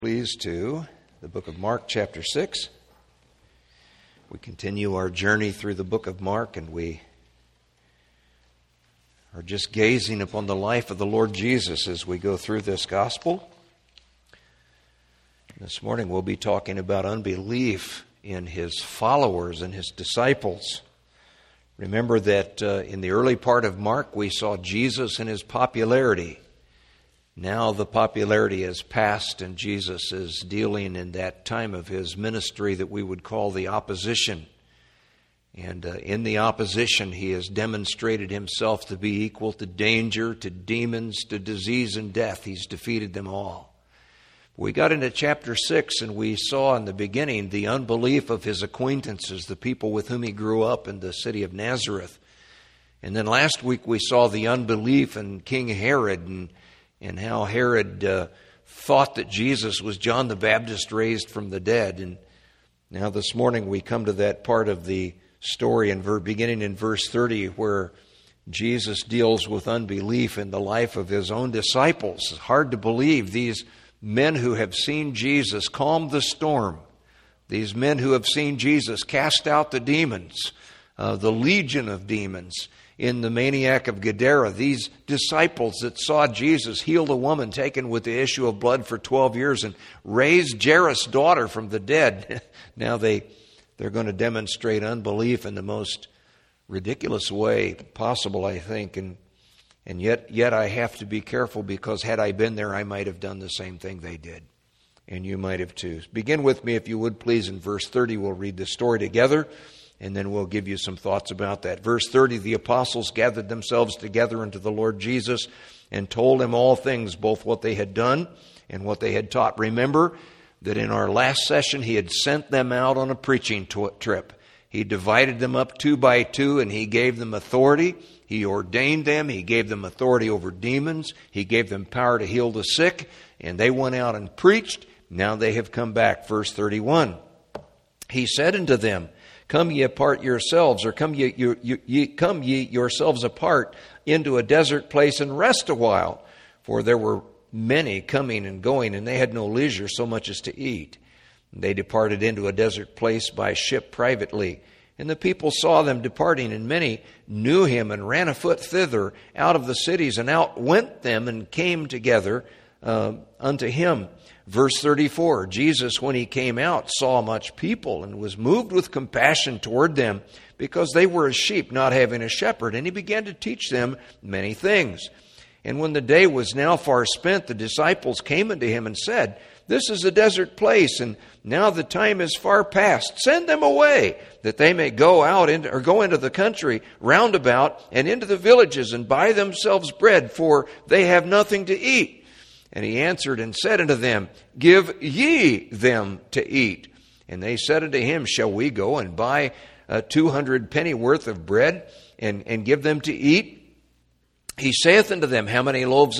Please to the book of Mark chapter 6. We continue our journey through the book of Mark, and we are just gazing upon the life of the Lord Jesus as we go through this gospel. This morning we'll be talking about unbelief in His followers and His disciples. Remember that in the early part of Mark we saw Jesus and His popularity. Now the popularity has passed, and Jesus is dealing in that time of His ministry that we would call the opposition. And in the opposition, He has demonstrated Himself to be equal to danger, to demons, to disease and death. He's defeated them all. We got into chapter 6, and we saw in the beginning the unbelief of His acquaintances, the people with whom He grew up in the city of Nazareth. And then last week we saw the unbelief in King Herod, and how Herod thought that Jesus was John the Baptist raised from the dead. And now this morning we come to that part of the story beginning in verse 30 where Jesus deals with unbelief in the life of His own disciples. It's hard to believe these men who have seen Jesus calm the storm, these men who have seen Jesus cast out the demons, the legion of demons, in the maniac of Gadara, these disciples that saw Jesus heal the woman taken with the issue of blood for 12 years and raise Jairus' daughter from the dead. Now they're going to demonstrate unbelief in the most ridiculous way possible, I think. And yet I have to be careful, because had I been there, I might have done the same thing they did. And you might have too. Begin with me, if you would, please, in verse 30. We'll read the story together, and then we'll give you some thoughts about that. Verse 30, the apostles gathered themselves together unto the Lord Jesus and told Him all things, both what they had done and what they had taught. Remember that in our last session, He had sent them out on a preaching trip. He divided them up 2 by 2, and He gave them authority. He ordained them. He gave them authority over demons. He gave them power to heal the sick, and they went out and preached. Now they have come back. Verse 31, He said unto them, Come ye apart yourselves, or come ye yourselves apart into a desert place and rest a while. For there were many coming and going, and they had no leisure so much as to eat. And they departed into a desert place by ship privately. And the people saw them departing, and many knew Him and ran afoot thither out of the cities, and out went them and came together unto Him. Verse 34, Jesus, when He came out, saw much people and was moved with compassion toward them, because they were as sheep not having a shepherd. And He began to teach them many things. And when the day was now far spent, the disciples came unto Him and said, This is a desert place, and now the time is far past. Send them away, that they may go into the country round about and into the villages and buy themselves bread, for they have nothing to eat. And He answered and said unto them, Give ye them to eat. And they said unto Him, Shall we go and buy 200 pennyworth of bread and give them to eat? He saith unto them, How many loaves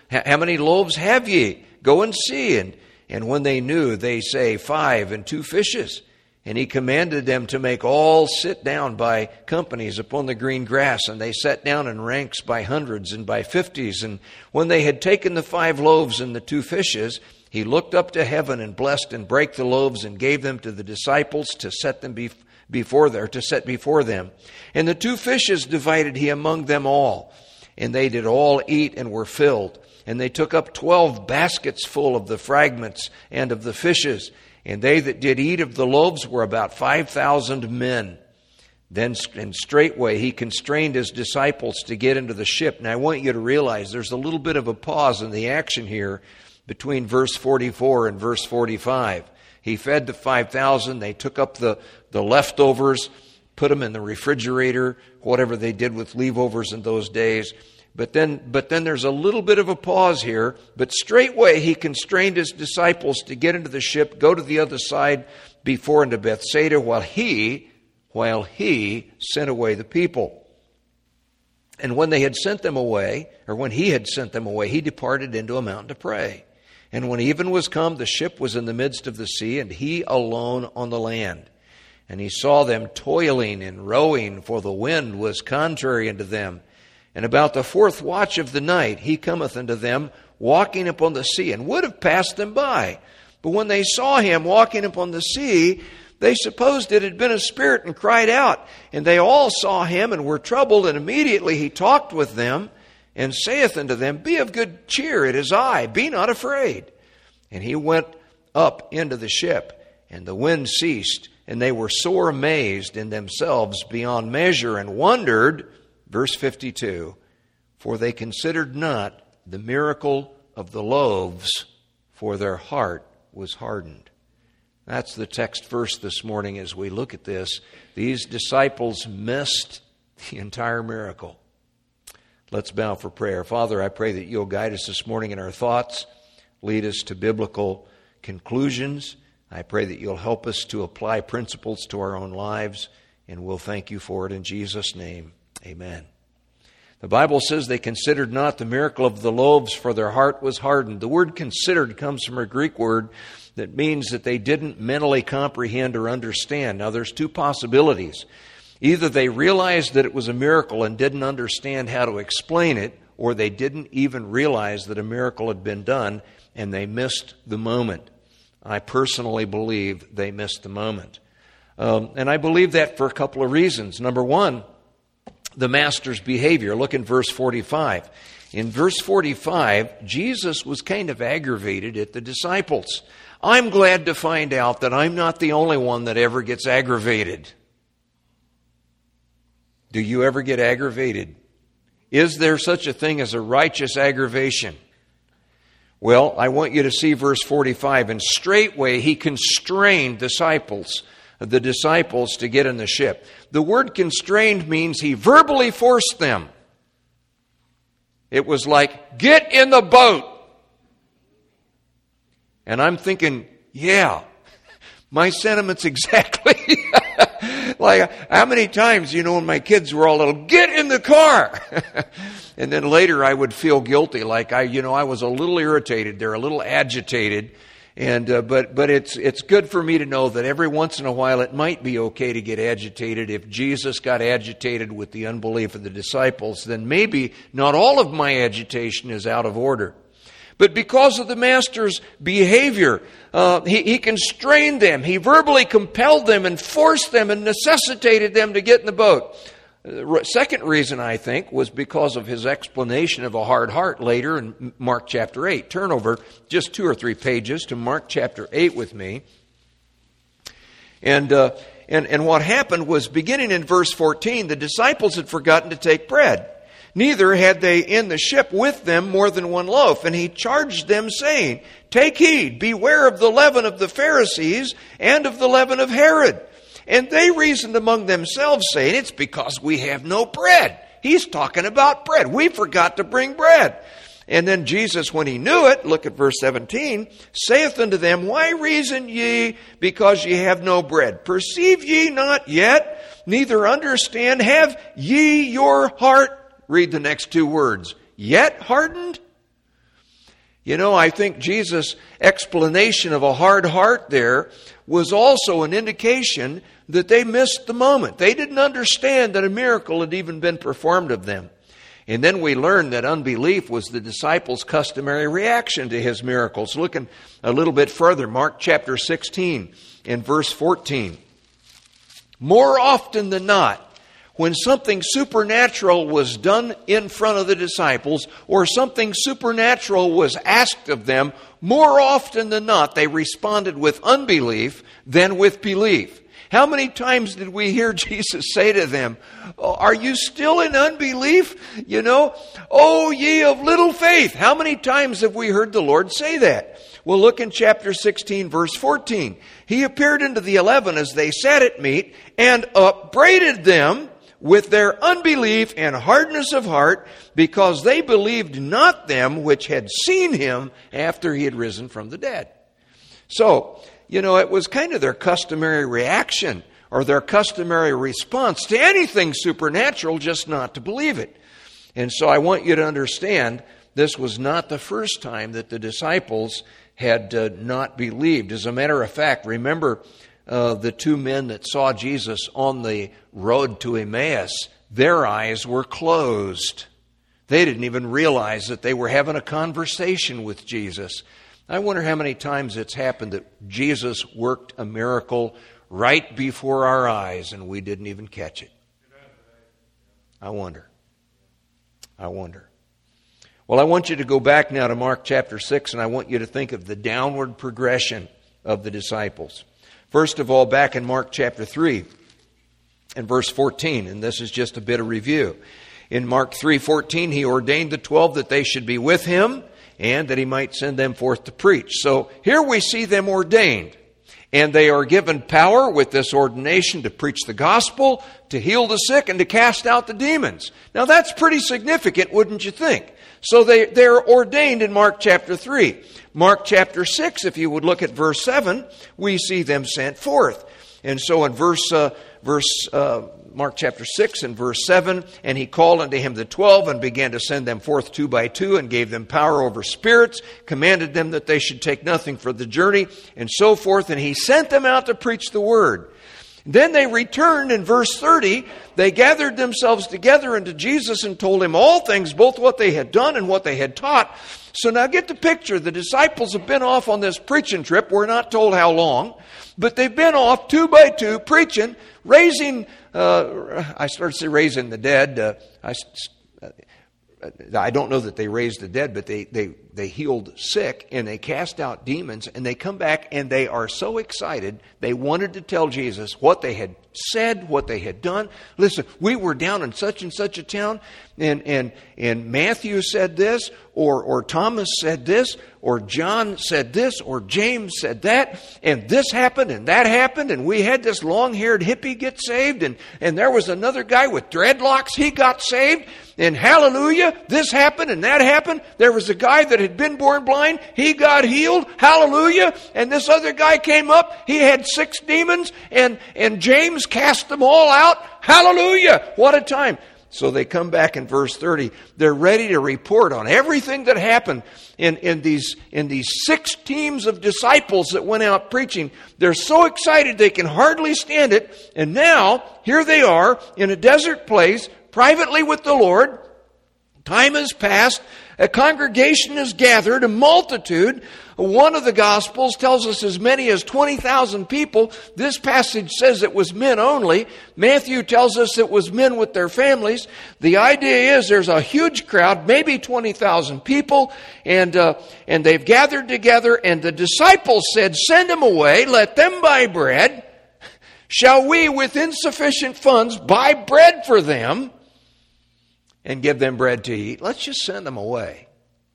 have ye? Go and see. And when they knew, they say, 5 and 2 fishes. And He commanded them to make all sit down by companies upon the green grass. And they sat down in ranks by hundreds and by 50s. And when they had taken the 5 loaves and the 2 fishes, He looked up to heaven and blessed and brake the loaves and gave them to the disciples to set before them. And the 2 fishes divided He among them all. And they did all eat and were filled. And they took up 12 baskets full of the fragments and of the fishes. And they that did eat of the loaves were about 5,000 men. Then and straightway He constrained His disciples to get into the ship. Now I want you to realize there's a little bit of a pause in the action here between verse 44 and verse 45. He fed the 5,000. They took up the leftovers, put them in the refrigerator, whatever they did with leavovers in those days. But then there's a little bit of a pause here. But straightway He constrained His disciples to get into the ship, go to the other side before into Bethsaida, while he sent away the people. And when they had sent them away, or when He had sent them away, He departed into a mountain to pray. And when even was come, the ship was in the midst of the sea, and He alone on the land. And He saw them toiling and rowing, for the wind was contrary unto them. And about the 4th watch of the night, He cometh unto them, walking upon the sea, and would have passed them by. But when they saw him walking upon the sea, they supposed it had been a spirit and cried out. And they all saw him and were troubled. And immediately he talked with them and saith unto them, Be of good cheer, it is I, be not afraid. And he went up into the ship, and the wind ceased, and they were sore amazed in themselves beyond measure, and wondered, verse 52, for they considered not the miracle of the loaves, for their heart was hardened. That's the text verse this morning as we look at this. These disciples missed the entire miracle. Let's bow for prayer. Father, I pray that you'll guide us this morning in our thoughts, lead us to biblical conclusions. I pray that you'll help us to apply principles to our own lives, and we'll thank you for it in Jesus' name. Amen. The Bible says they considered not the miracle of the loaves, for their heart was hardened. The word considered comes from a Greek word that means that they didn't mentally comprehend or understand. Now, there's two possibilities. Either they realized that it was a miracle and didn't understand how to explain it, or they didn't even realize that a miracle had been done and they missed the moment. I personally believe they missed the moment. And I believe that for a couple of reasons. Number one, the master's behavior. Look in verse 45. In verse 45, Jesus was kind of aggravated at the disciples. I'm glad to find out that I'm not the only one that ever gets aggravated. Do you ever get aggravated? Is there such a thing as a righteous aggravation? Well, I want you to see verse 45. And straightway he constrained the disciples to get in the ship. The word constrained means he verbally forced them. It was like, get in the boat. And I'm thinking, yeah, my sentiments exactly. Like, how many times, when my kids were all little, get in the car. And then later I would feel guilty, like I was a little irritated. They're a little agitated. And but it's good for me to know that every once in a while it might be okay to get agitated. If Jesus got agitated with the unbelief of the disciples, then maybe not all of my agitation is out of order. But because of the master's behavior, he constrained them. He verbally compelled them and forced them and necessitated them to get in the boat. The second reason, I think, was because of his explanation of a hard heart later in Mark chapter 8. Turn over just 2 or 3 pages to Mark chapter 8 with me. And what happened was, beginning in verse 14, the disciples had forgotten to take bread. Neither had they in the ship with them more than one loaf. And he charged them, saying, Take heed, beware of the leaven of the Pharisees and of the leaven of Herod. And they reasoned among themselves, saying, It's because we have no bread. He's talking about bread. We forgot to bring bread. And then Jesus, when he knew it, look at verse 17, saith unto them, Why reason ye because ye have no bread? Perceive ye not yet, neither understand? Have ye your heart, read the next 2 words, yet hardened? I think Jesus' explanation of a hard heart there was also an indication that they missed the moment. They didn't understand that a miracle had even been performed of them. And then we learn that unbelief was the disciples' customary reaction to his miracles. Looking a little bit further, Mark chapter 16 and verse 14. More often than not, when something supernatural was done in front of the disciples, or something supernatural was asked of them, more often than not, they responded with unbelief than with belief. How many times did we hear Jesus say to them, Are you still in unbelief? Oh, ye of little faith. How many times have we heard the Lord say that? Well, look in chapter 16, verse 14. He appeared unto the 11 as they sat at meat, and upbraided them with their unbelief and hardness of heart, because they believed not them which had seen him after he had risen from the dead. So, it was kind of their customary reaction or their customary response to anything supernatural, just not to believe it. And so I want you to understand this was not the first time that the disciples had not believed. As a matter of fact, remember the 2 men that saw Jesus on the road to Emmaus, their eyes were closed. They didn't even realize that they were having a conversation with Jesus. I wonder how many times it's happened that Jesus worked a miracle right before our eyes and we didn't even catch it. I wonder. Well, I want you to go back now to Mark chapter 6, and I want you to think of the downward progression of the disciples. First of all, back in Mark chapter 3 and verse 14, and this is just a bit of review. In Mark 3:14, he ordained the 12 that they should be with him and that he might send them forth to preach. So here we see them ordained. And they are given power with this ordination to preach the gospel, to heal the sick, and to cast out the demons. Now that's pretty significant, wouldn't you think? So they're ordained in Mark chapter 3. Mark chapter 6, if you would look at verse 7, we see them sent forth. And so in Mark chapter 6 and verse 7, and he called unto him the 12 and began to send them forth 2 by 2 and gave them power over spirits, commanded them that they should take nothing for the journey, and so forth. And he sent them out to preach the word. Then they returned in verse 30. They gathered themselves together unto Jesus and told him all things, both what they had done and what they had taught. So now get the picture. The disciples have been off on this preaching trip. We're not told how long, but they've been off 2 by 2 preaching, raising, I started to say raising the dead. I don't know that they raised the dead, but they healed sick and they cast out demons, and they come back and they are so excited. They wanted to tell Jesus what they had said, what they had done. Listen, we were down in such and such a town, and Matthew said this, or Thomas said this, or John said this, or James said that, and this happened and that happened, and we had this long-haired hippie get saved, and there was another guy with dreadlocks, he got saved, and hallelujah, this happened and that happened. There was a guy that had been born blind, he got healed, hallelujah, and this other guy came up, he had 6 demons, and James cast them all out, hallelujah, what a time. So they come back in verse 30. They're ready to report on everything that happened in these 6 teams of disciples that went out preaching. They're so excited they can hardly stand it. And now, here they are in a desert place, privately with the Lord. Time has passed. A congregation is gathered, a multitude. One of the Gospels tells us as many as 20,000 people. This passage says it was men only. Matthew tells us it was men with their families. The idea is there's a huge crowd, maybe 20,000 people, and they've gathered together, and the disciples said, "Send them away, let them buy bread. Shall we, with insufficient funds, buy bread for them and give them bread to eat?" Let's just send them away.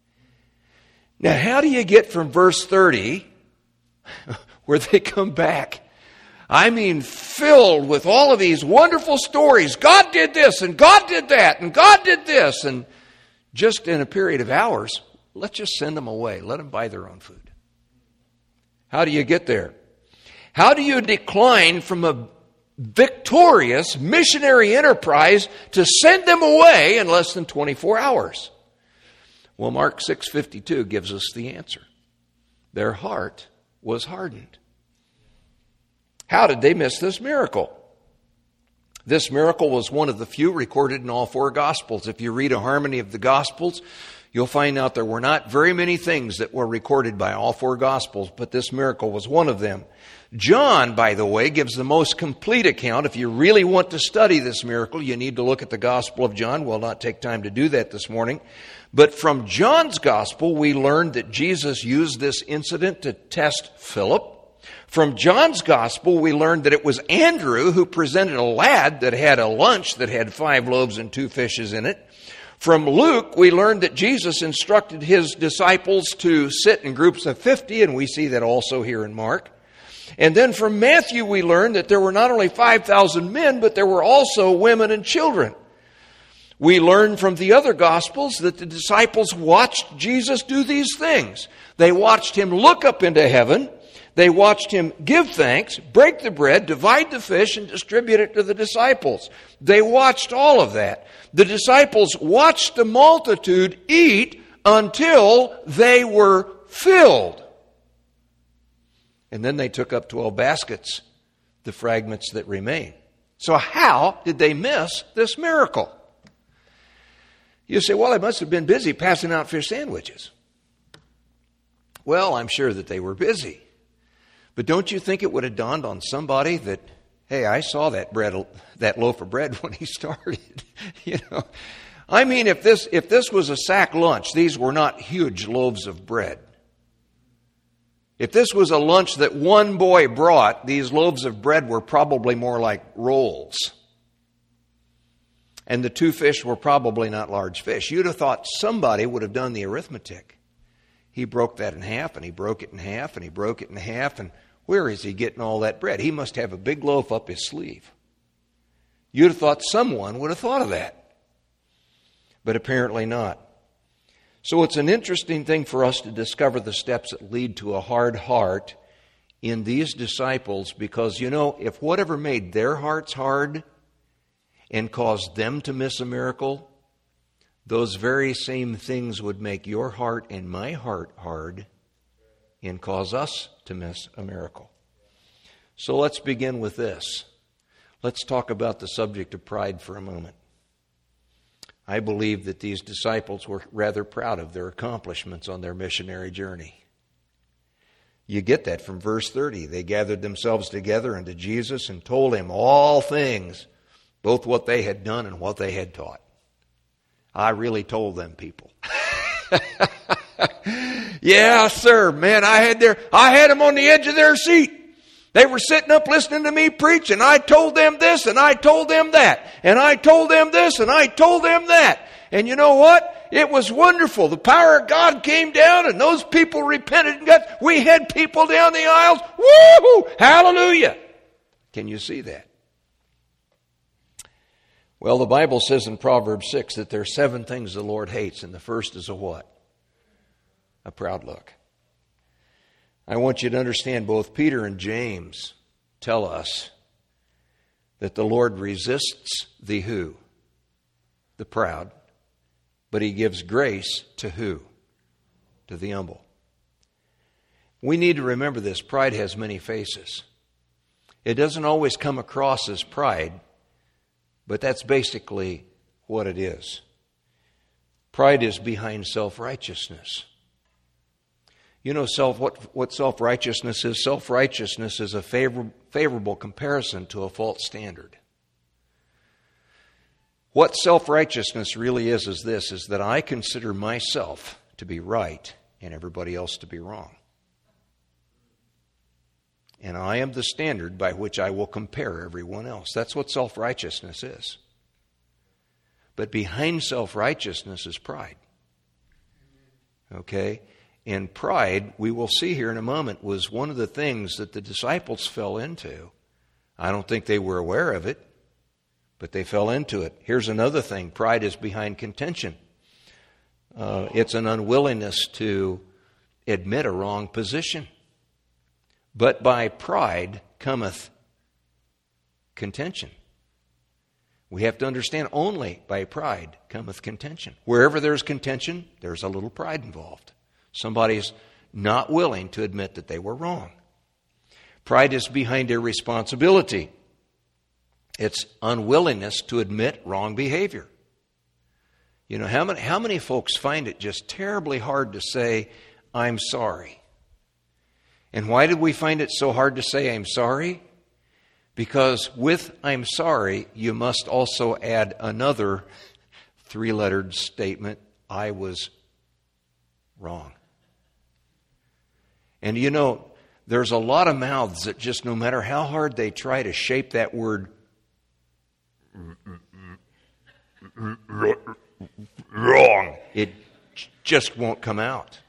Now, how do you get from verse 30, where they come back, I mean, filled with all of these wonderful stories. God did this, and God did that, and God did this, and just in a period of hours, let's just send them away. Let them buy their own food. How do you get there? How do you decline from a victorious missionary enterprise to send them away in less than 24 hours? Well, Mark 6:52 gives us the answer. Their heart was hardened. How did they miss this miracle? This miracle was one of the few recorded in all 4 Gospels. If you read a harmony of the Gospels, you'll find out there were not very many things that were recorded by all 4 Gospels, but this miracle was one of them. John, by the way, gives the most complete account. If you really want to study this miracle, you need to look at the Gospel of John. We'll not take time to do that this morning. But from John's Gospel, we learned that Jesus used this incident to test Philip. From John's Gospel, we learned that it was Andrew who presented a lad that had a lunch that had 5 loaves and 2 fishes in it. From Luke, we learned that Jesus instructed his disciples to sit in groups of 50, and we see that also here in Mark. And then from Matthew, we learned that there were not only 5,000 men, but there were also women and children. We learn from the other Gospels that the disciples watched Jesus do these things. They watched him look up into heaven. They watched him give thanks, break the bread, divide the fish, and distribute it to the disciples. They watched all of that. The disciples watched the multitude eat until they were filled. And then they took up 12 baskets, the fragments that remain. So how did they miss this miracle? You say, well, they must have been busy passing out fish sandwiches. Well, I'm sure that they were busy. But don't you think it would have dawned on somebody that, hey, I saw that loaf of bread when he started? I mean, if this was a sack lunch, these were not huge loaves of bread. If this was a lunch that one boy brought, these loaves of bread were probably more like rolls. And the 2 fish were probably not large fish. You'd have thought somebody would have done the arithmetic. He broke that in half, and he broke it in half, and he broke it in half, and where is he getting all that bread? He must have a big loaf up his sleeve. You'd have thought someone would have thought of that. But apparently not. So it's an interesting thing for us to discover the steps that lead to a hard heart in these disciples, because, if whatever made their hearts hard and caused them to miss a miracle, those very same things would make your heart and my heart hard and cause us to miss a miracle. So let's begin with this. Let's talk about the subject of pride for a moment. I believe that these disciples were rather proud of their accomplishments on their missionary journey. You get that from verse 30. They gathered themselves together unto Jesus and told him all things, both what they had done and what they had taught. I really told them people. Yeah, sir, man, I had them on the edge of their seat. They were sitting up listening to me preach, and I told them this, and I told them that, and I told them this, and I told them that. And you know what? It was wonderful. The power of God came down, and those people repented. And we had people down the aisles. Woo-hoo! Hallelujah! Can you see that? Well, the Bible says in Proverbs 6 that there are 7 things the Lord hates, and the first is a what? A proud look. I want you to understand both Peter and James tell us that the Lord resists the who? The proud. But he gives grace to who? To the humble. We need to remember this. Pride has many faces. It doesn't always come across as pride, but that's basically what it is. Pride is behind self-righteousness. You know what self-righteousness is? Self-righteousness is a favorable comparison to a false standard. What self-righteousness really is this, is that I consider myself to be right and everybody else to be wrong. And I am the standard by which I will compare everyone else. That's what self-righteousness is. But behind self-righteousness is pride. Okay? And pride, we will see here in a moment, was one of the things that the disciples fell into. I don't think they were aware of it, but they fell into it. Here's another thing. Pride is behind contention. It's an unwillingness to admit a wrong position. But by pride cometh contention. We have to understand only by pride cometh contention. Wherever there's contention, there's a little pride involved. Somebody's not willing to admit that they were wrong. Pride is behind irresponsibility. It's unwillingness to admit wrong behavior. You know, how many folks find it just terribly hard to say, I'm sorry? And why did we find it so hard to say, I'm sorry? Because with I'm sorry, you must also add another 3-lettered statement, I was wrong. And you know, there's a lot of mouths that just, no matter how hard they try to shape that word wrong, it just won't come out.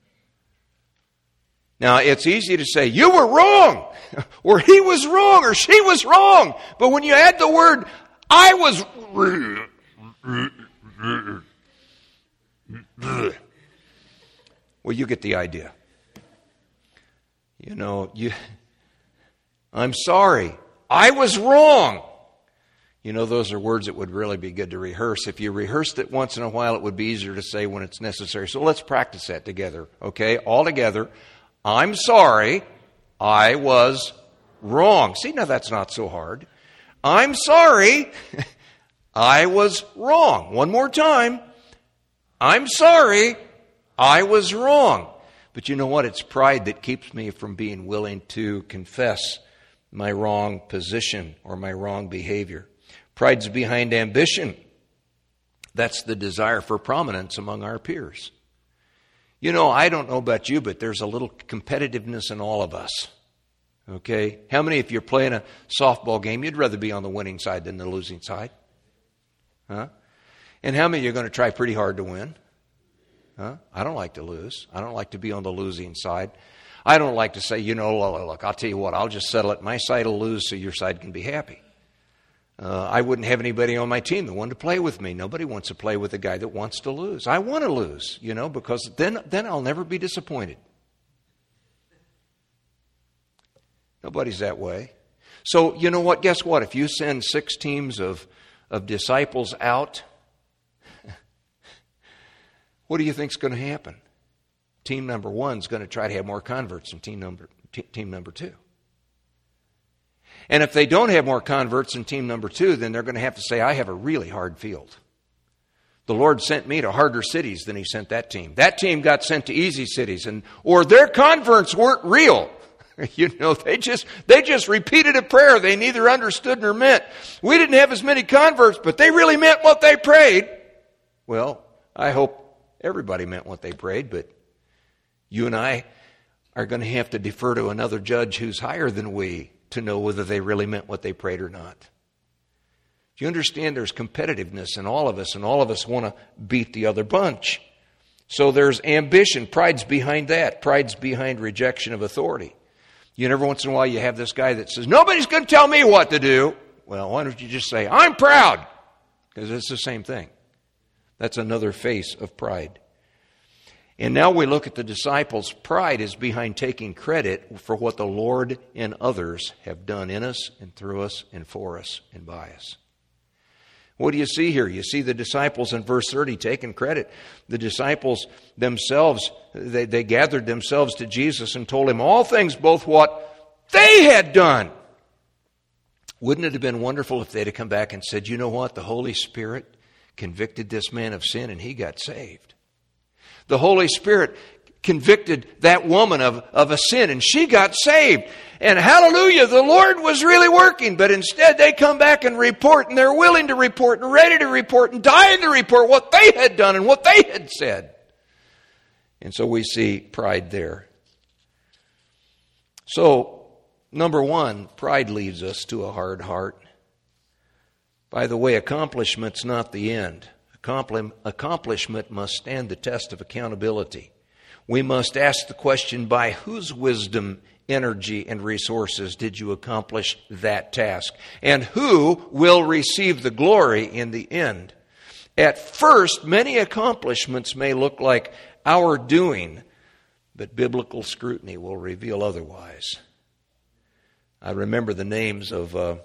Now, it's easy to say, you were wrong, or he was wrong, or she was wrong. But when you add the word, I was well, you get the idea. You know, I'm sorry. I was wrong. You know, those are words that would really be good to rehearse. If you rehearsed it once in a while, it would be easier to say when it's necessary. So let's practice that together, okay? All together. I'm sorry. I was wrong. See, now that's not so hard. I'm sorry. I was wrong. One more time. I'm sorry. I was wrong. But you know what? It's pride that keeps me from being willing to confess my wrong position or my wrong behavior. Pride's behind ambition. That's the desire for prominence among our peers. You know, I don't know about you, but there's a little competitiveness in all of us. Okay? How many, if you're playing a softball game, you'd rather be on the winning side than the losing side? Huh? And how many are going to try pretty hard to win? Huh? I don't like to lose. I don't like to be on the losing side. I don't like to say, you know, look, I'll tell you what, I'll just settle it. My side will lose so your side can be happy. I wouldn't have anybody on my team that wanted to play with me. Nobody wants to play with a guy that wants to lose. I want to lose, you know, because then I'll never be disappointed. Nobody's that way. So, you know what? Guess what? If you send 6 teams of disciples out, what do you think is going to happen? Team number 1 is going to try to have more converts than team number 2. And if they don't have more converts than team number 2, then they're going to have to say, I have a really hard field. The Lord sent me to harder cities than He sent that team. That team got sent to easy cities, or their converts weren't real. You know, they just repeated a prayer they neither understood nor meant. We didn't have as many converts, but they really meant what they prayed. Well, I hope everybody meant what they prayed, but you and I are going to have to defer to another judge who's higher than we to know whether they really meant what they prayed or not. Do you understand there's competitiveness in all of us, and all of us want to beat the other bunch? So there's ambition. Pride's behind that. Pride's behind rejection of authority. You know, every once in a while you have this guy that says, nobody's going to tell me what to do. Well, why don't you just say, I'm proud? Because it's the same thing. That's another face of pride. And now we look at the disciples. Pride is behind taking credit for what the Lord and others have done in us and through us and for us and by us. What do you see here? You see the disciples in verse 30 taking credit. The disciples themselves, they gathered themselves to Jesus and told Him all things, both what they had done. Wouldn't it have been wonderful if they'd have come back and said, you know what? The Holy Spirit convicted this man of sin and he got saved. The Holy Spirit convicted that woman of a sin and she got saved. And hallelujah, the Lord was really working. But instead they come back and report, and they're willing to report and ready to report and dying to report what they had done and what they had said. And so we see pride there. So, number 1, pride leads us to a hard heart. By the way, accomplishment's not the end. Accomplishment must stand the test of accountability. We must ask the question, by whose wisdom, energy, and resources did you accomplish that task? And who will receive the glory in the end? At first, many accomplishments may look like our doing, but biblical scrutiny will reveal otherwise. I remember the names of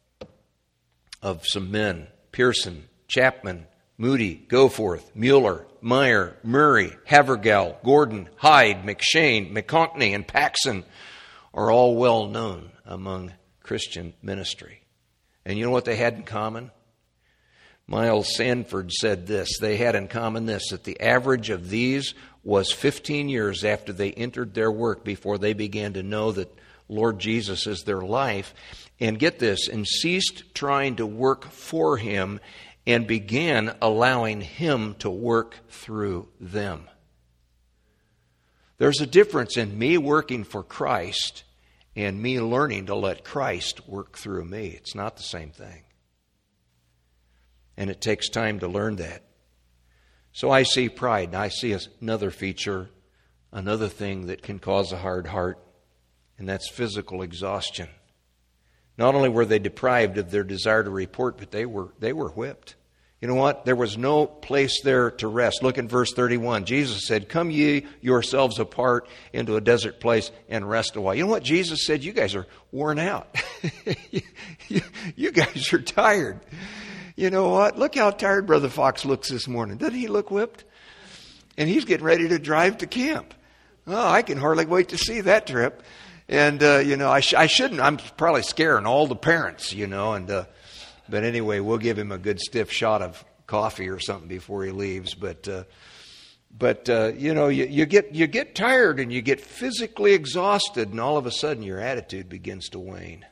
some men: Pearson, Chapman, Moody, Goforth, Mueller, Meyer, Murray, Havergal, Gordon, Hyde, McShane, McConkney, and Paxson are all well known among Christian ministry. And you know what they had in common? Miles Sanford said this. They had in common this, that the average of these was 15 years after they entered their work before they began to know that Lord Jesus is their life. And get this, and ceased trying to work for Him and began allowing Him to work through them. There's a difference in me working for Christ and me learning to let Christ work through me. It's not the same thing. And it takes time to learn that. So I see pride, and I see another feature, another thing that can cause a hard heart, and that's physical exhaustion. Not only were they deprived of their desire to report, but they were whipped. You know what? There was no place there to rest. Look in verse 31. Jesus said, come ye yourselves apart into a desert place and rest a while. You know what Jesus said? You guys are worn out. You guys are tired. You know what? Look how tired Brother Fox looks this morning. Doesn't he look whipped? And he's getting ready to drive to camp. Oh, I can hardly wait to see that trip. And, I shouldn't. I'm probably scaring all the parents, but anyway, we'll give him a good stiff shot of coffee or something before he leaves. But But, you get tired and you get physically exhausted, and all of a sudden your attitude begins to wane.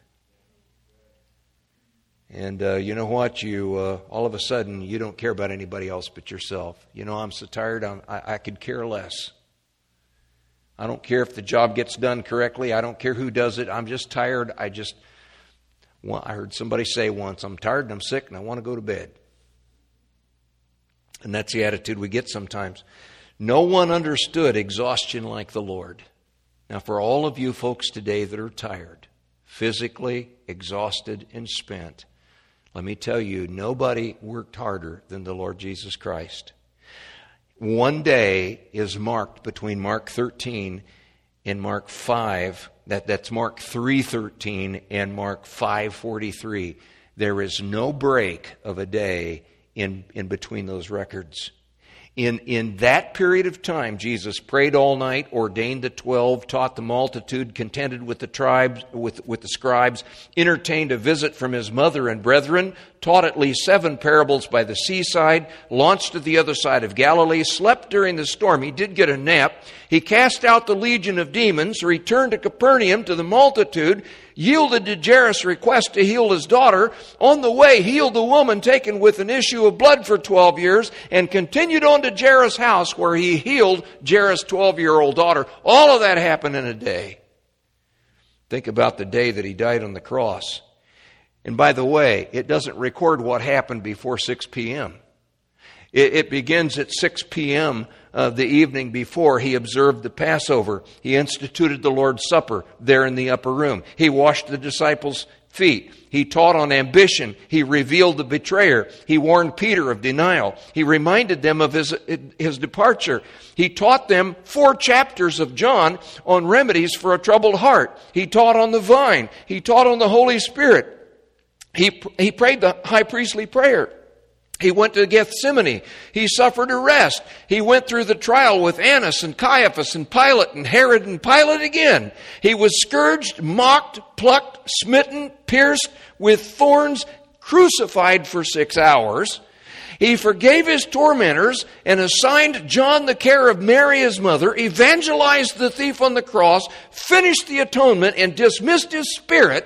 And you know what? All of a sudden you don't care about anybody else but yourself. I'm so tired, I could care less. I don't care if the job gets done correctly. I don't care who does it. I'm just tired. I heard somebody say once, I'm tired and I'm sick and I want to go to bed. And that's the attitude we get sometimes. No one understood exhaustion like the Lord. Now, for all of you folks today that are tired, physically exhausted and spent, let me tell you, nobody worked harder than the Lord Jesus Christ. One day is marked between Mark 13 and Mark 5. That's Mark 3:13 and Mark 5:43. There is no break of a day in between those records. In that period of time, Jesus prayed all night, ordained the 12, taught the multitude, contended with the tribes, with the scribes, entertained a visit from his mother and brethren, taught at least 7 parables by the seaside, launched to the other side of Galilee, slept during the storm. He did get a nap. He cast out the legion of demons, returned to Capernaum to the multitude, yielded to Jairus' request to heal his daughter. On the way, healed the woman taken with an issue of blood for 12 years, and continued on to Jairus' house where he healed Jairus' 12-year-old daughter. All of that happened in a day. Think about the day that he died on the cross. And by the way, it doesn't record what happened before 6 p.m. It begins at 6 p.m. The evening before he observed the Passover. He instituted the Lord's Supper there in the upper room. He washed the disciples' feet. He taught on ambition. He revealed the betrayer. He warned Peter of denial. He reminded them of his departure. He taught them 4 chapters of John on remedies for a troubled heart. He taught on the vine. He taught on the Holy Spirit. He prayed the high priestly prayer. He went to Gethsemane. He suffered arrest. He went through the trial with Annas and Caiaphas and Pilate and Herod and Pilate again. He was scourged, mocked, plucked, smitten, pierced with thorns, crucified for 6 hours. He forgave his tormentors and assigned John the care of Mary his mother, evangelized the thief on the cross, finished the atonement, and dismissed his spirit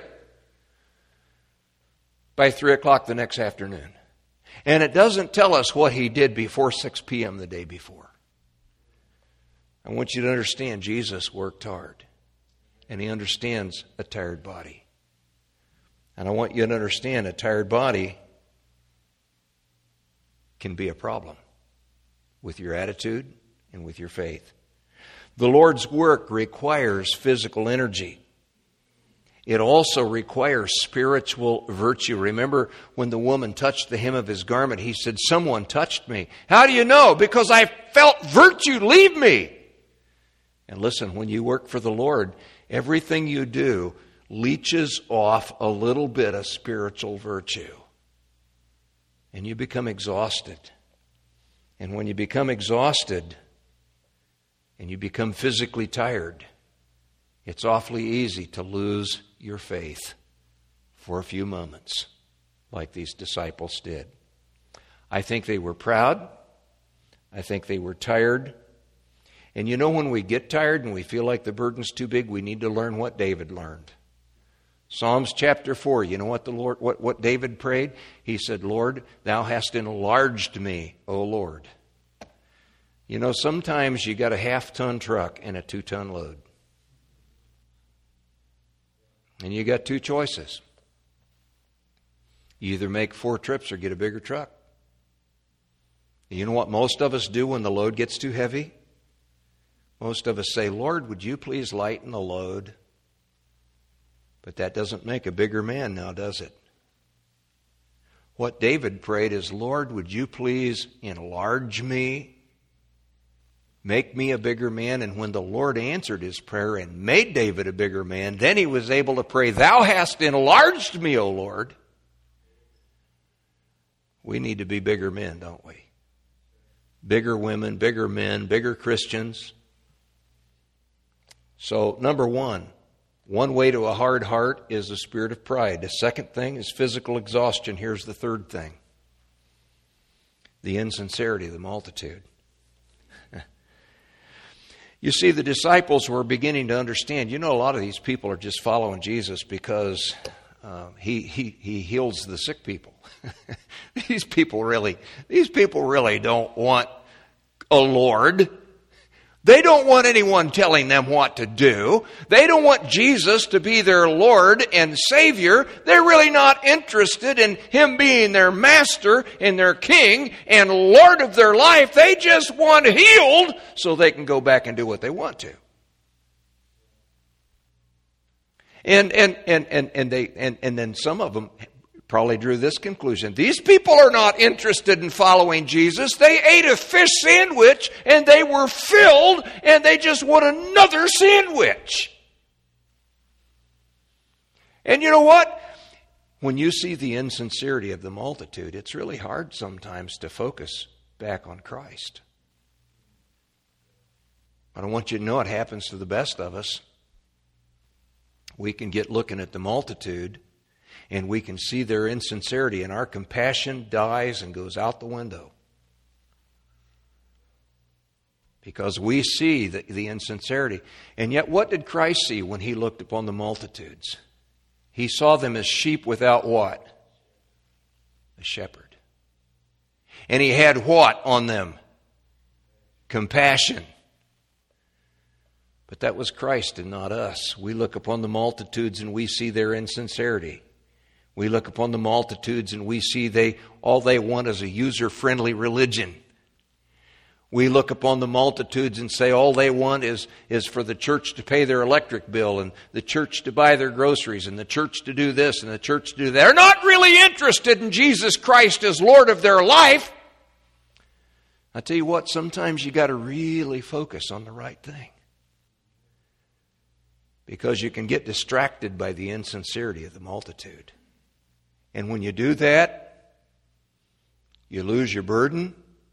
by 3 o'clock the next afternoon. And it doesn't tell us what he did before 6 p.m. the day before. I want you to understand Jesus worked hard. And he understands a tired body. And I want you to understand a tired body can be a problem with your attitude and with your faith. The Lord's work requires physical energy. It also requires spiritual virtue. Remember when the woman touched the hem of his garment, he said, "Someone touched me." How do you know? Because I felt virtue leave me. And listen, when you work for the Lord, everything you do leeches off a little bit of spiritual virtue. And you become exhausted. And when you become exhausted and you become physically tired, it's awfully easy to lose your faith for a few moments, like these disciples did. I think they were proud. I think they were tired. And you know, when we get tired and we feel like the burden's too big, we need to learn what David learned. Psalms chapter 4, you know what David prayed? He said, "Lord, thou hast enlarged me, O Lord." You know, sometimes you got a 1/2-ton truck and a 2-ton load. And you got 2 choices. You either make 4 trips or get a bigger truck. You know what most of us do when the load gets too heavy? Most of us say, "Lord, would you please lighten the load?" But that doesn't make a bigger man now, does it? What David prayed is, "Lord, would you please enlarge me? Make me a bigger man." And when the Lord answered his prayer and made David a bigger man, then he was able to pray, "Thou hast enlarged me, O Lord." We need to be bigger men, don't we? Bigger women, bigger men, bigger Christians. So, number one way to a hard heart is the spirit of pride. The second thing is physical exhaustion. Here's the third thing: the insincerity of the multitude. You see, the disciples were beginning to understand, a lot of these people are just following Jesus because he heals the sick people. These people really don't want a Lord. They don't want anyone telling them what to do. They don't want Jesus to be their Lord and Savior. They're really not interested in Him being their Master and their King and Lord of their life. They just want healed so they can go back and do what they want to. And then some of them probably drew this conclusion. These people are not interested in following Jesus. They ate a fish sandwich and they were filled and they just want another sandwich. And you know what? When you see the insincerity of the multitude, it's really hard sometimes to focus back on Christ. But I want you to know it happens to the best of us. We can get looking at the multitude and we can see their insincerity, and our compassion dies and goes out the window. Because we see the insincerity. And yet, what did Christ see when He looked upon the multitudes? He saw them as sheep without what? A shepherd. And He had what on them? Compassion. But that was Christ and not us. We look upon the multitudes and we see their insincerity. We look upon the multitudes and we see all they want is a user-friendly religion. We look upon the multitudes and say all they want is for the church to pay their electric bill and the church to buy their groceries and the church to do this and the church to do that. They're not really interested in Jesus Christ as Lord of their life. I tell you what, sometimes you got to really focus on the right thing. Because you can get distracted by the insincerity of the multitude. And when you do that, you lose your burden.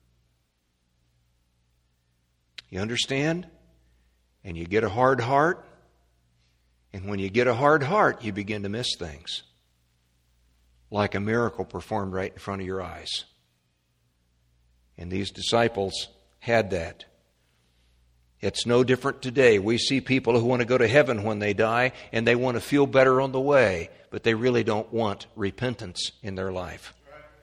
You understand? And you get a hard heart. And when you get a hard heart, you begin to miss things. Like a miracle performed right in front of your eyes. And these disciples had that. It's no different today. We see people who want to go to heaven when they die, and they want to feel better on the way, but they really don't want repentance in their life.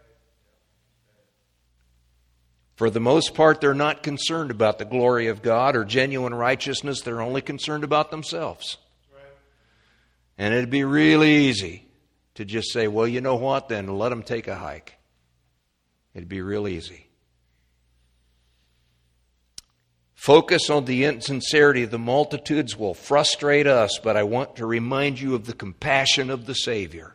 For the most part, they're not concerned about the glory of God or genuine righteousness. They're only concerned about themselves. And it'd be really easy to just say, well, you know what, then let them take a hike. It'd be real easy. Focus on the insincerity of the multitudes will frustrate us, but I want to remind you of the compassion of the Savior.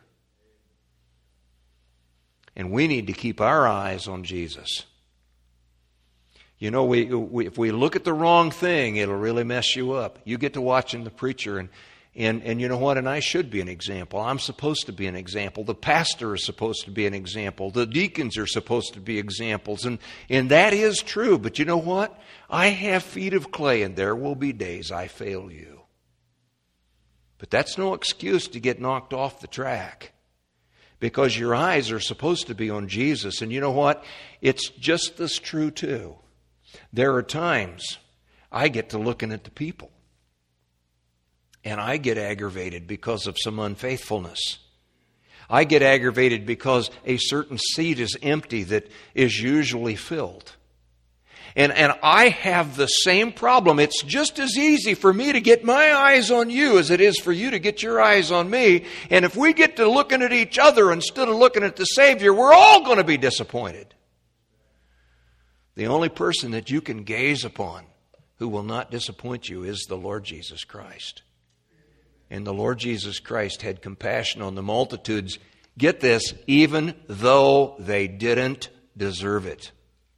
And we need to keep our eyes on Jesus. You know, if we look at the wrong thing, it'll really mess you up. You get to watching the preacher, and you know what? And I should be an example. I'm supposed to be an example. The pastor is supposed to be an example. The deacons are supposed to be examples. And that is true. But you know what? I have feet of clay, and there will be days I fail you. But that's no excuse to get knocked off the track. Because your eyes are supposed to be on Jesus. And you know what? It's just as true too. There are times I get to looking at the people. And I get aggravated because of some unfaithfulness. I get aggravated because a certain seat is empty that is usually filled. And I have the same problem. It's just as easy for me to get my eyes on you as it is for you to get your eyes on me. And if we get to looking at each other instead of looking at the Savior, we're all going to be disappointed. The only person that you can gaze upon who will not disappoint you is the Lord Jesus Christ. And the Lord Jesus Christ had compassion on the multitudes. Get this, even though they didn't deserve it.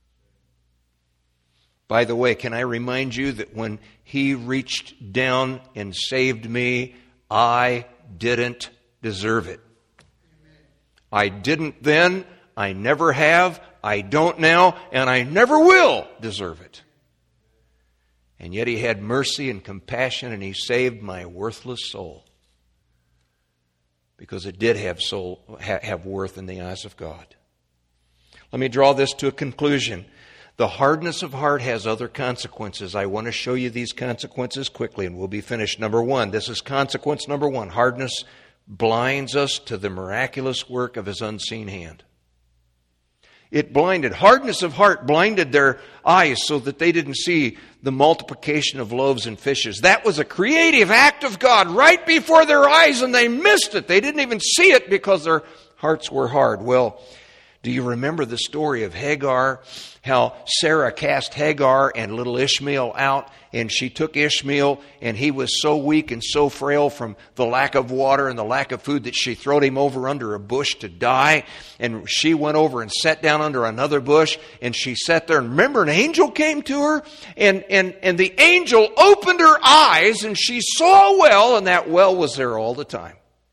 By the way, can I remind you that when He reached down and saved me, I didn't deserve it. I didn't then, I never have, I don't now, and I never will deserve it. And yet He had mercy and compassion, and He saved my worthless soul. Because it did have worth in the eyes of God. Let me draw this to a conclusion. The hardness of heart has other consequences. I want to show you these consequences quickly, and we'll be finished. Number one, this is consequence number one. Hardness blinds us to the miraculous work of His unseen hand. It blinded. Hardness of heart blinded their eyes so that they didn't see the multiplication of loaves and fishes. That was a creative act of God right before their eyes, and they missed it. They didn't even see it because their hearts were hard. Well, do you remember the story of Hagar? How Sarah cast Hagar and little Ishmael out, and she took Ishmael, and he was so weak and so frail from the lack of water and the lack of food that she throwed him over under a bush to die. And she went over and sat down under another bush, and she sat there. And remember, an angel came to her, and the angel opened her eyes, and she saw a well, and that well was there all the time.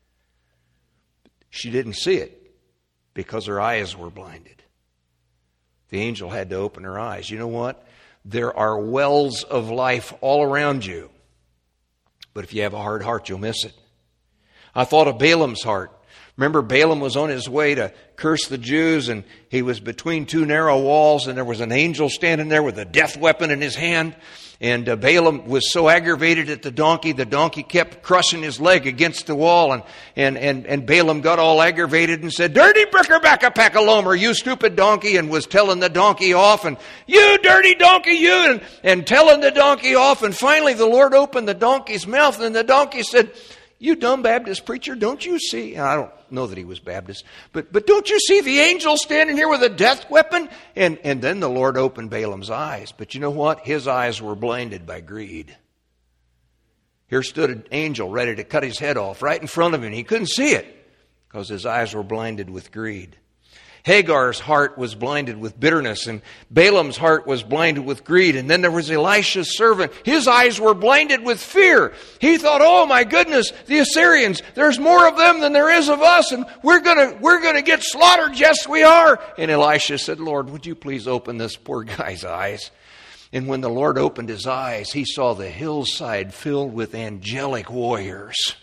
She didn't see it because her eyes were blinded. The angel had to open her eyes. You know what? There are wells of life all around you. But if you have a hard heart, you'll miss it. I thought of Balaam's heart. Remember, Balaam was on his way to curse the Jews, and he was between two narrow walls, and there was an angel standing there with a death weapon in his hand. And Balaam was so aggravated at the donkey kept crushing his leg against the wall. And Balaam got all aggravated and said, "Dirty bricker-back-a-pack-a-lomer, you stupid donkey," and was telling the donkey off. And, "You dirty donkey, you," and telling the donkey off. And finally the Lord opened the donkey's mouth, and the donkey said, "You dumb Baptist preacher, don't you see?" I don't know that he was Baptist, but don't you see the angel standing here with a death weapon? And then the Lord opened Balaam's eyes. But you know what? His eyes were blinded by greed. Here stood an angel ready to cut his head off right in front of him. He couldn't see it because his eyes were blinded with greed. Hagar's heart was blinded with bitterness, and Balaam's heart was blinded with greed. And then there was Elisha's servant. His eyes were blinded with fear. He thought, "Oh my goodness, the Assyrians, there's more of them than there is of us, and we're gonna get slaughtered, yes we are." And Elisha said, "Lord, would you please open this poor guy's eyes?" And when the Lord opened his eyes, he saw the hillside filled with angelic warriors.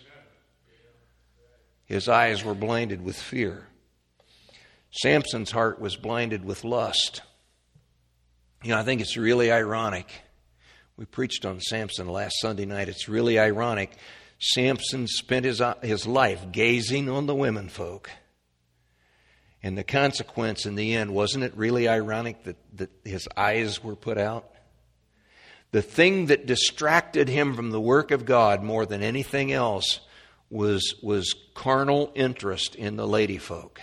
His eyes were blinded with fear. Samson's heart was blinded with lust. You know, I think it's really ironic. We preached on Samson last Sunday night. It's really ironic. Samson spent his life gazing on the women folk. And the consequence in the end, wasn't it really ironic that his eyes were put out? The thing that distracted him from the work of God more than anything else was carnal interest in the lady folk.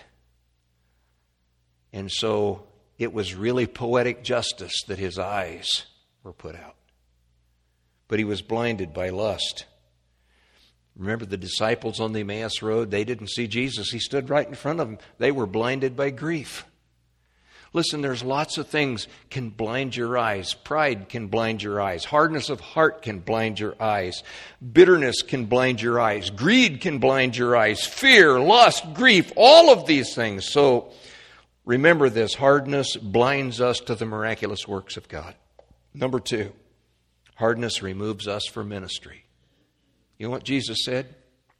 And so it was really poetic justice that his eyes were put out. But he was blinded by lust. Remember the disciples on the Emmaus Road? They didn't see Jesus. He stood right in front of them. They were blinded by grief. Listen, there's lots of things can blind your eyes. Pride can blind your eyes. Hardness of heart can blind your eyes. Bitterness can blind your eyes. Greed can blind your eyes. Fear, lust, grief, all of these things. So remember this, hardness blinds us to the miraculous works of God. Number two, hardness removes us from ministry. You know what Jesus said?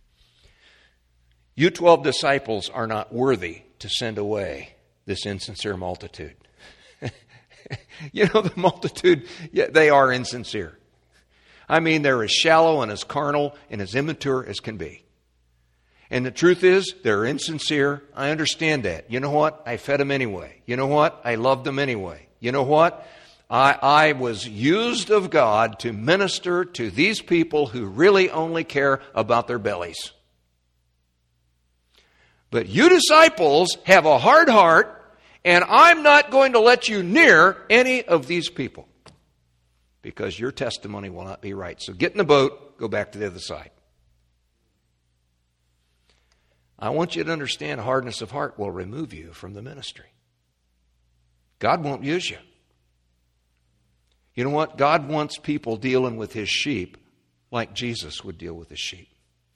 "You 12 disciples are not worthy to send away this insincere multitude." You know, the multitude, yeah, they are insincere. I mean, they're as shallow and as carnal and as immature as can be. And the truth is, they're insincere. I understand that. You know what? I fed them anyway. You know what? I loved them anyway. You know what? I was used of God to minister to these people who really only care about their bellies. But you disciples have a hard heart, and I'm not going to let you near any of these people because your testimony will not be right. So get in the boat, go back to the other side. I want you to understand hardness of heart will remove you from the ministry. God won't use you. You know what? God wants people dealing with His sheep like Jesus would deal with His sheep.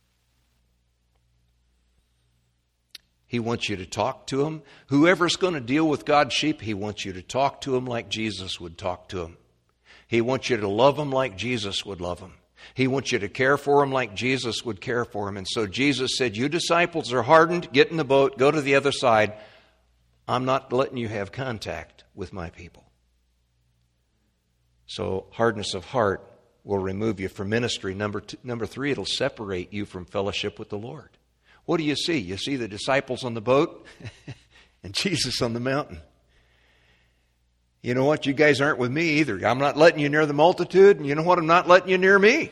He wants you to talk to them. Whoever's going to deal with God's sheep, He wants you to talk to them like Jesus would talk to them. He wants you to love them like Jesus would love them. He wants you to care for them like Jesus would care for them. And so Jesus said, "You disciples are hardened. Get in the boat. Go to the other side. I'm not letting you have contact with my people." So hardness of heart will remove you from ministry. Number 3, it'll separate you from fellowship with the Lord. What do you see? You see the disciples on the boat and Jesus on the mountain. You know what? You guys aren't with me either. I'm not letting you near the multitude, and you know what? I'm not letting you near me.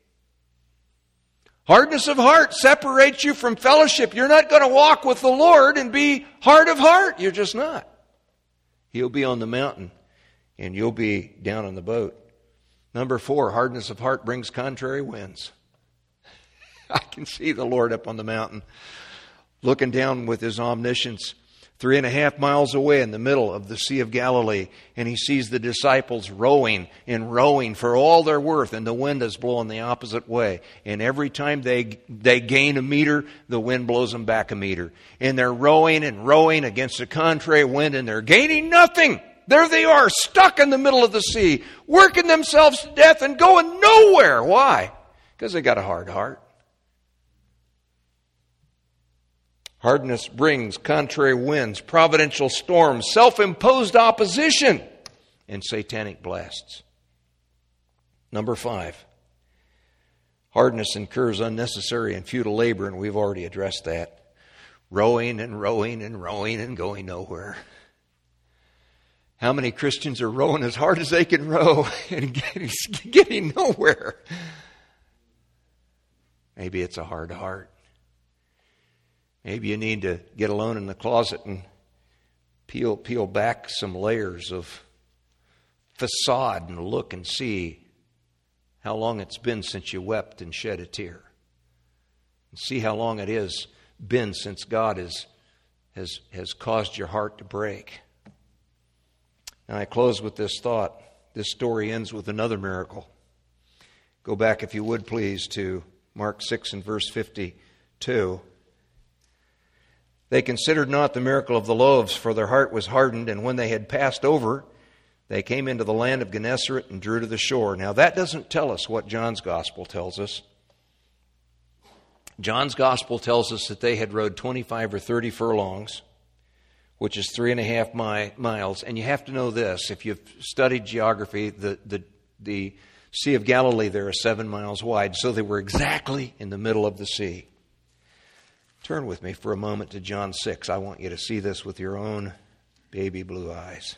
Hardness of heart separates you from fellowship. You're not going to walk with the Lord and be hard of heart. You're just not. He'll be on the mountain, and you'll be down on the boat. Number 4, hardness of heart brings contrary winds. I can see the Lord up on the mountain, looking down with His omniscience, 3.5 miles away in the middle of the Sea of Galilee, and He sees the disciples rowing and rowing for all they're worth, and the wind is blowing the opposite way. And every time they gain a meter, the wind blows them back a meter. And they're rowing and rowing against a contrary wind, and they're gaining nothing. There they are, stuck in the middle of the sea, working themselves to death and going nowhere. Why? Because they got a hard heart. Hardness brings contrary winds, providential storms, self-imposed opposition, and satanic blasts. Number 5, hardness incurs unnecessary and futile labor, and we've already addressed that. Rowing and rowing and rowing and going nowhere. How many Christians are rowing as hard as they can row and getting nowhere? Maybe it's a hard heart. Maybe you need to get alone in the closet and peel back some layers of facade and look and see how long it's been since you wept and shed a tear. And see how long it has been since God has caused your heart to break. And I close with this thought. This story ends with another miracle. Go back, if you would please, to Mark 6 and verse 52. They considered not the miracle of the loaves, for their heart was hardened, and when they had passed over, they came into the land of Gennesaret and drew to the shore. Now that doesn't tell us what John's gospel tells us. John's gospel tells us that they had rowed 25 or 30 furlongs, which is 3.5 miles. And you have to know this, if you've studied geography, the Sea of Galilee there is 7 miles wide, so they were exactly in the middle of the sea. Turn with me for a moment to John 6. I want you to see this with your own baby blue eyes.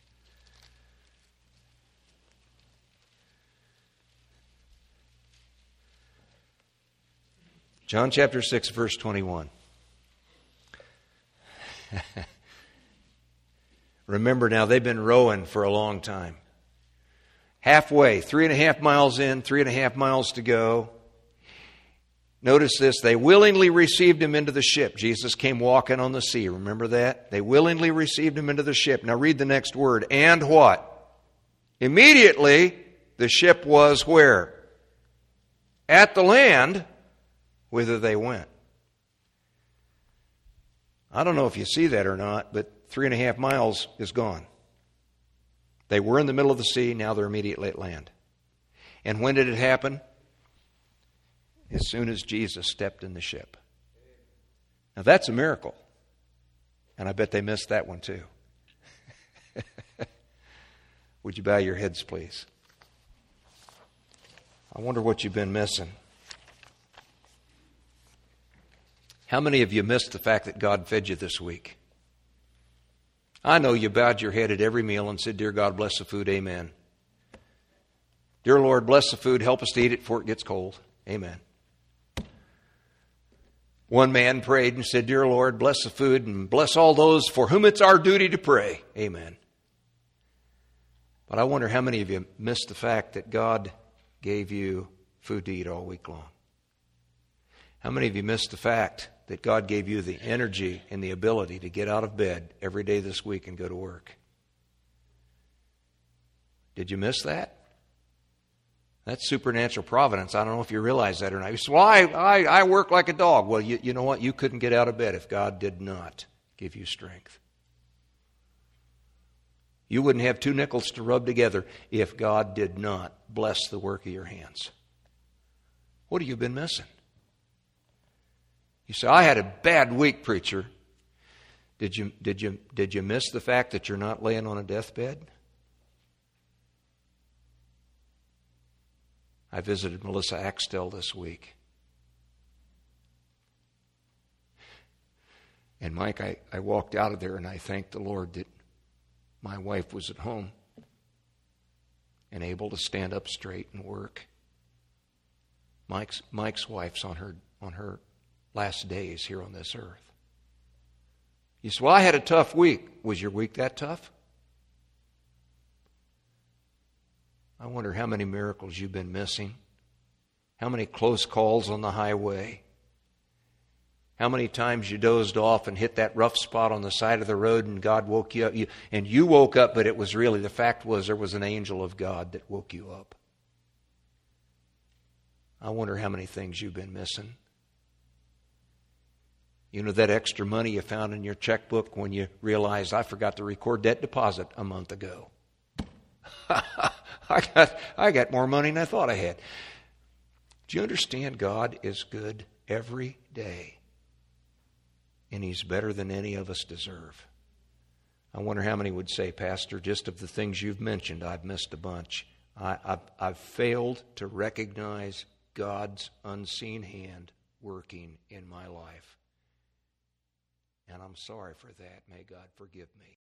John chapter 6, verse 21. Remember now, they've been rowing for a long time. Halfway, 3.5 miles in, 3.5 miles to go. Notice this, they willingly received Him into the ship. Jesus came walking on the sea, remember that? They willingly received Him into the ship. Now read the next word. And what? Immediately, the ship was where? At the land, whither they went. I don't know if you see that or not, but 3.5 miles is gone. They were in the middle of the sea, now they're immediately at land. And when did it happen? As soon as Jesus stepped in the ship. Now that's a miracle. And I bet they missed that one too. Would you bow your heads, please? I wonder what you've been missing. How many of you missed the fact that God fed you this week? I know you bowed your head at every meal and said, "Dear God, bless the food, amen." Dear Lord, bless the food, help us to eat it before it gets cold, amen. One man prayed and said, "Dear Lord, bless the food and bless all those for whom it's our duty to pray." Amen. But I wonder how many of you missed the fact that God gave you food to eat all week long. How many of you missed the fact that God gave you the energy and the ability to get out of bed every day this week and go to work? Did you miss that? That's supernatural providence. I don't know if you realize that or not. You say, "Well, I work like a dog." Well, you know what? You couldn't get out of bed if God did not give you strength. You wouldn't have 2 nickels to rub together if God did not bless the work of your hands. What have you been missing? You say, "I had a bad week, preacher." Did you miss the fact that you're not laying on a deathbed? I visited Melissa Axtell this week. And Mike, I walked out of there and I thanked the Lord that my wife was at home and able to stand up straight and work. Mike's wife's on her last days here on this earth. You say, well, I had a tough week. Was your week that tough? I wonder how many miracles you've been missing. How many close calls on the highway. How many times you dozed off and hit that rough spot on the side of the road and God woke you up. And you woke up, but it was really, the fact was there was an angel of God that woke you up. I wonder how many things you've been missing. You know that extra money you found in your checkbook when you realized, I forgot to record that deposit a month ago. I got more money than I thought I had. Do you understand God is good every day? And He's better than any of us deserve. I wonder how many would say, Pastor, just of the things you've mentioned, I've missed a bunch. I've failed to recognize God's unseen hand working in my life. And I'm sorry for that. May God forgive me.